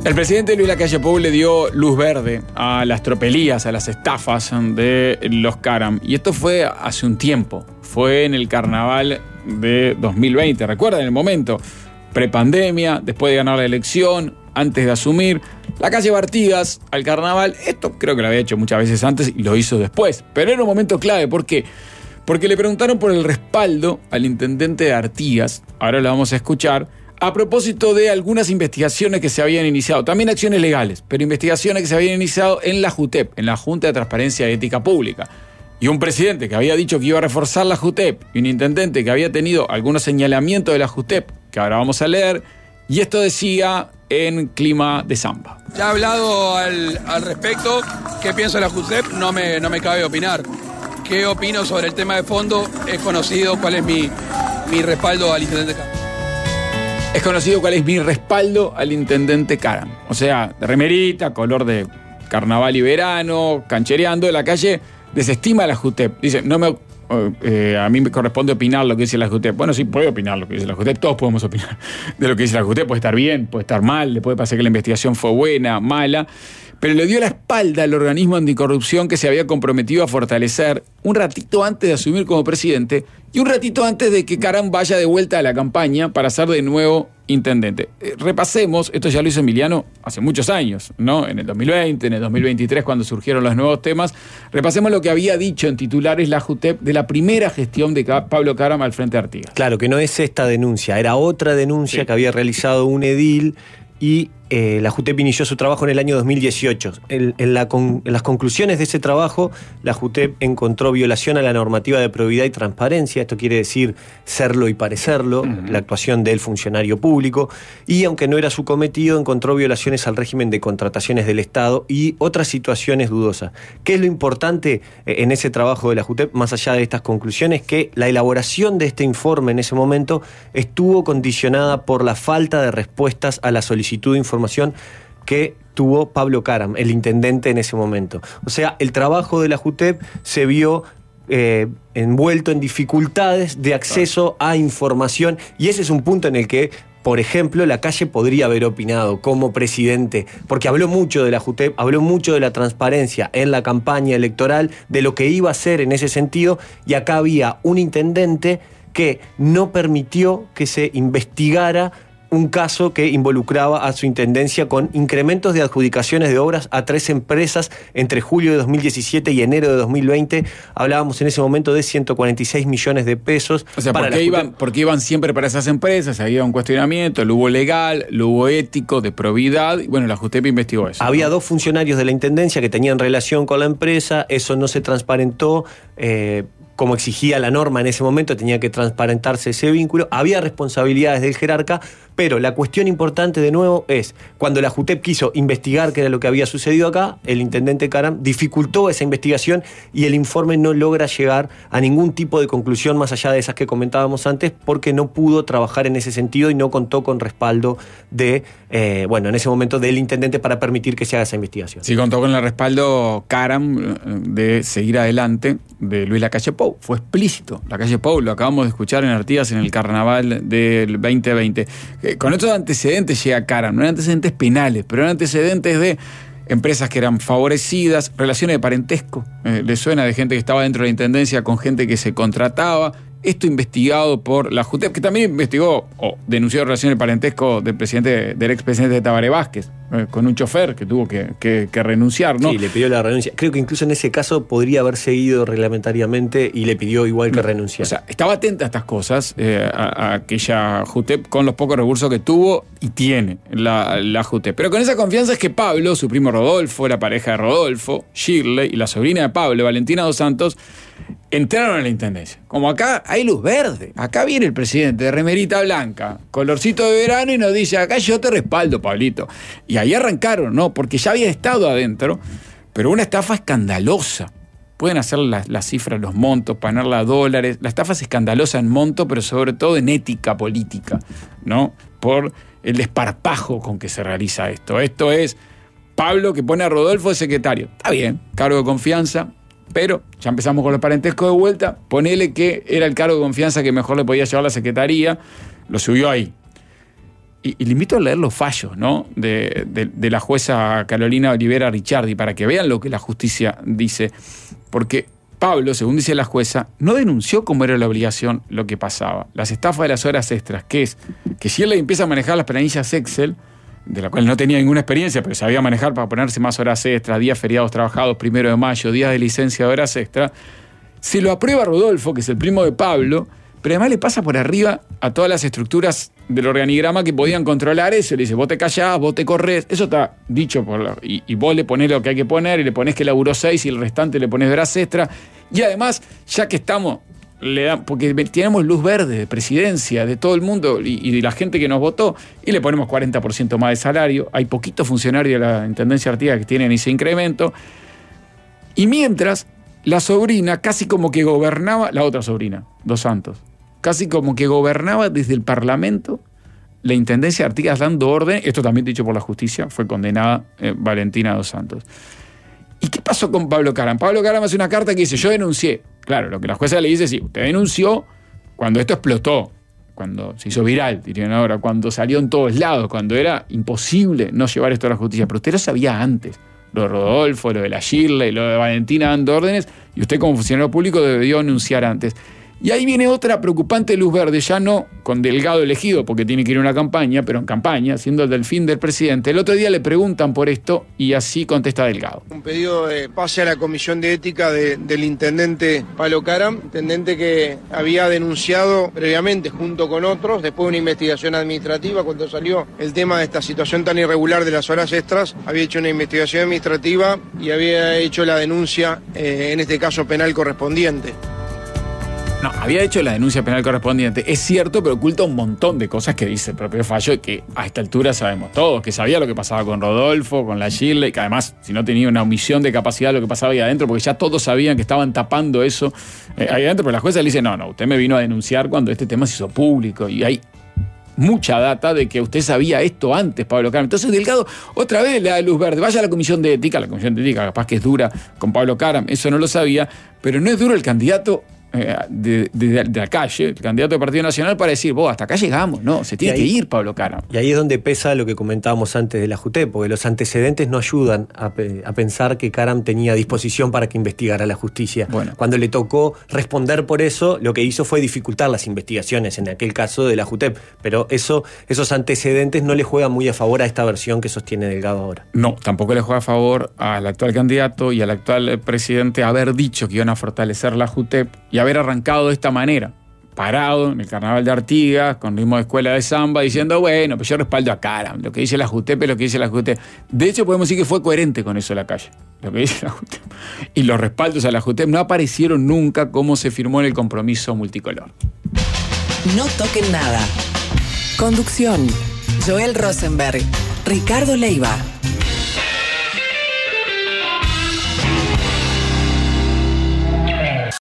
El presidente Luis Lacalle Pou le dio luz verde a las tropelías, a las estafas de los Karam. Y esto fue hace un tiempo. Fue en el carnaval de 2020. ¿Recuerdan el momento? Prepandemia, después de ganar la elección, antes de asumir. Lacalle va Artigas al carnaval. Esto creo que lo había hecho muchas veces antes y lo hizo después. Pero era un momento clave. ¿Por qué? Porque le preguntaron por el respaldo al intendente de Artigas. Ahora lo vamos a escuchar. A propósito de algunas investigaciones que se habían iniciado, también acciones legales, pero investigaciones que se habían iniciado en la JUTEP, en la Junta de Transparencia y Ética Pública. Y un presidente que había dicho que iba a reforzar la JUTEP, y un intendente que había tenido algunos señalamientos de la JUTEP, que ahora vamos a leer, y esto decía en clima de samba. Ya he hablado al respecto. ¿Qué pienso de la JUTEP? No me cabe opinar. ¿Qué opino sobre el tema de fondo? Es conocido cuál es mi respaldo al intendente Karam. Es conocido cuál es mi respaldo al intendente Karam. O sea, de remerita, color de carnaval y verano, canchereando de la calle, desestima a la JUTEP. Dice, a mí me corresponde opinar lo que dice la JUTEP. Bueno, sí, puede opinar lo que dice la JUTEP, todos podemos opinar de lo que dice la JUTEP. Puede estar bien, puede estar mal, le puede parecer que la investigación fue buena, mala, pero le dio la espalda al organismo anticorrupción que se había comprometido a fortalecer un ratito antes de asumir como presidente y un ratito antes de que Karam vaya de vuelta a la campaña para ser de nuevo intendente. Repasemos, esto ya lo hizo Emiliano hace muchos años, ¿no? En el 2020, en el 2023, cuando surgieron los nuevos temas. Repasemos lo que había dicho en titulares la JUTEP de la primera gestión de Pablo Karam al frente de Artigas. Claro, que no es esta denuncia, era otra denuncia que había realizado un edil y la JUTEP inició su trabajo en el año 2018. En las conclusiones de ese trabajo, la JUTEP encontró violación a la normativa de probidad y transparencia, esto quiere decir serlo y parecerlo, la actuación del funcionario público, y aunque no era su cometido, encontró violaciones al régimen de contrataciones del Estado y otras situaciones dudosas. ¿Qué es lo importante en ese trabajo de la JUTEP, más allá de estas conclusiones? Que la elaboración de este informe en ese momento estuvo condicionada por la falta de respuestas a la solicitud de información que tuvo Pablo Karam, el intendente en ese momento. O sea, el trabajo de la JUTEP se vio envuelto en dificultades de acceso a información, y ese es un punto en el que, por ejemplo, Lacalle podría haber opinado como presidente, porque habló mucho de la JUTEP, habló mucho de la transparencia en la campaña electoral, de lo que iba a hacer en ese sentido, y acá había un intendente que no permitió que se investigara un caso que involucraba a su intendencia con incrementos de adjudicaciones de obras a 3 empresas entre julio de 2017 y enero de 2020. Hablábamos en ese momento de 146 millones de pesos. O sea, ¿por qué iban siempre para esas empresas? Había un cuestionamiento, lo hubo legal, lo hubo ético, de probidad. Y bueno, la JUTEP investigó eso. Había 2 funcionarios de la intendencia que tenían relación con la empresa, eso no se transparentó. Como exigía la norma en ese momento, tenía que transparentarse ese vínculo. Había responsabilidades del jerarca, pero la cuestión importante de nuevo es, cuando la JUTEP quiso investigar qué era lo que había sucedido acá, el intendente Karam dificultó esa investigación y el informe no logra llegar a ningún tipo de conclusión más allá de esas que comentábamos antes, porque no pudo trabajar en ese sentido y no contó con respaldo de, en ese momento del intendente para permitir que se haga esa investigación. Sí, contó con el respaldo Karam de seguir adelante de Luis Lacalle Pou. Fue explícito. Lacalle Pou lo acabamos de escuchar en Artigas en el carnaval del 2020. Con estos antecedentes llega Karam, no eran antecedentes penales, pero eran antecedentes de empresas que eran favorecidas, relaciones de parentesco. Le suena de gente que estaba dentro de la intendencia con gente que se contrataba. Esto investigado por la JUTEP, que también investigó o denunció relaciones de parentesco del expresidente Tabaré Vázquez, con un chofer que tuvo que renunciar, ¿no? Sí, le pidió la renuncia. Creo que incluso en ese caso podría haber seguido reglamentariamente y le pidió igual que renunciar. O sea, estaba atenta a estas cosas, a aquella JUTEP, con los pocos recursos que tuvo y tiene la JUTEP. Pero con esa confianza es que Pablo, su primo Rodolfo, la pareja de Rodolfo, Shirley, y la sobrina de Pablo, Valentina dos Santos, entraron a la intendencia. Como acá hay luz verde. Acá viene el presidente de remerita blanca, colorcito de verano, y nos dice, acá yo te respaldo, Pablito. Y ahí arrancaron, ¿no? Porque ya había estado adentro, pero una estafa escandalosa. Pueden hacer las cifras, los montos, ponerla a dólares. La estafa es escandalosa en monto, pero sobre todo en ética política, ¿no? Por el desparpajo con que se realiza esto. Esto es Pablo que pone a Rodolfo de secretario. Está bien, cargo de confianza. Pero ya empezamos con los parentescos de vuelta. Ponele que era el cargo de confianza que mejor le podía llevar la secretaría. Lo subió ahí. y le invito a leer los fallos, ¿no?, de la jueza Carolina Olivera Ricciardi, para que vean lo que la justicia dice. Porque Pablo, según dice la jueza, no denunció cómo era la obligación lo que pasaba. Las estafas de las horas extras, que es que si él empieza a manejar las planillas Excel, de la cual no tenía ninguna experiencia, pero sabía manejar para ponerse más horas extras, días feriados trabajados, 1 de mayo, días de licencia de horas extras, se lo aprueba Rodolfo, que es el primo de Pablo, pero además le pasa por arriba a todas las estructuras del organigrama que podían controlar eso. Le dice, vos te callás, vos te corres. Eso está dicho y vos le ponés lo que hay que poner, y le ponés que laburó 6 y el restante le ponés horas extra. Y además, ya que estamos, porque tenemos luz verde de presidencia, de todo el mundo y de la gente que nos votó, y le ponemos 40% más de salario. Hay poquitos funcionarios de la Intendencia Artigas que tienen ese incremento. Y mientras, la sobrina casi como que gobernaba, la otra sobrina, Dos Santos, casi como que gobernaba desde el Parlamento la Intendencia de Artigas, dando orden. Esto también dicho por la justicia, fue condenada Valentina Dos Santos. ¿Y qué pasó con Pablo Caram? Pablo Caram hace una carta que dice, yo denuncié. Claro, lo que la jueza le dice es, sí, usted denunció cuando esto explotó, cuando se hizo viral, dirían ahora, cuando salió en todos lados, cuando era imposible no llevar esto a la justicia. Pero usted lo sabía antes. Lo de Rodolfo, lo de la Shirley, lo de Valentina dando órdenes, y usted como funcionario público debió anunciar antes. Y ahí viene otra preocupante luz verde, ya no con Delgado elegido, porque tiene que ir a una campaña, pero en campaña, siendo el delfín del presidente. El otro día le preguntan por esto y así contesta Delgado. Un pedido de pase a la comisión de ética del intendente Pablo Caram, intendente que había denunciado previamente junto con otros, después de una investigación administrativa, cuando salió el tema de esta situación tan irregular de las horas extras, había hecho una investigación administrativa y había hecho la denuncia, en este caso penal correspondiente. No, había hecho la denuncia penal correspondiente, es cierto, pero oculta un montón de cosas que dice el propio fallo y que a esta altura sabemos todos, que sabía lo que pasaba con Rodolfo, con la Shirley, que además, si no tenía una omisión de capacidad de lo que pasaba ahí adentro, porque ya todos sabían que estaban tapando eso ahí adentro, pero la jueza le dice, no, usted me vino a denunciar cuando este tema se hizo público, y hay mucha data de que usted sabía esto antes, Pablo Caram. Entonces Delgado otra vez le da luz verde, vaya a la comisión de ética capaz que es dura con Pablo Caram, eso no lo sabía, pero no es duro el candidato de la calle, el candidato del Partido Nacional, para decir, vos, hasta acá llegamos, no, se tiene que ir Pablo Caram. Y ahí es donde pesa lo que comentábamos antes de la JUTEP, porque los antecedentes no ayudan a pensar que Caram tenía disposición para que investigara la justicia. Bueno, cuando le tocó responder por eso, lo que hizo fue dificultar las investigaciones, en aquel caso de la JUTEP, pero esos antecedentes no le juegan muy a favor a esta versión que sostiene Delgado ahora. No, tampoco le juega a favor al actual candidato y al actual presidente haber dicho que iban a fortalecer la JUTEP y haber arrancado de esta manera, parado en el Carnaval de Artigas, con ritmo de escuela de samba, diciendo, bueno, pues yo respaldo a Caram, lo que dice la JUTEP es lo que dice la JUTEP. De hecho, podemos decir que fue coherente con eso la calle, lo que dice la JUTEP. Y los respaldos a la JUTEP no aparecieron nunca como se firmó en el compromiso multicolor. No toquen nada. Conducción: Joel Rosenberg, Ricardo Leiva.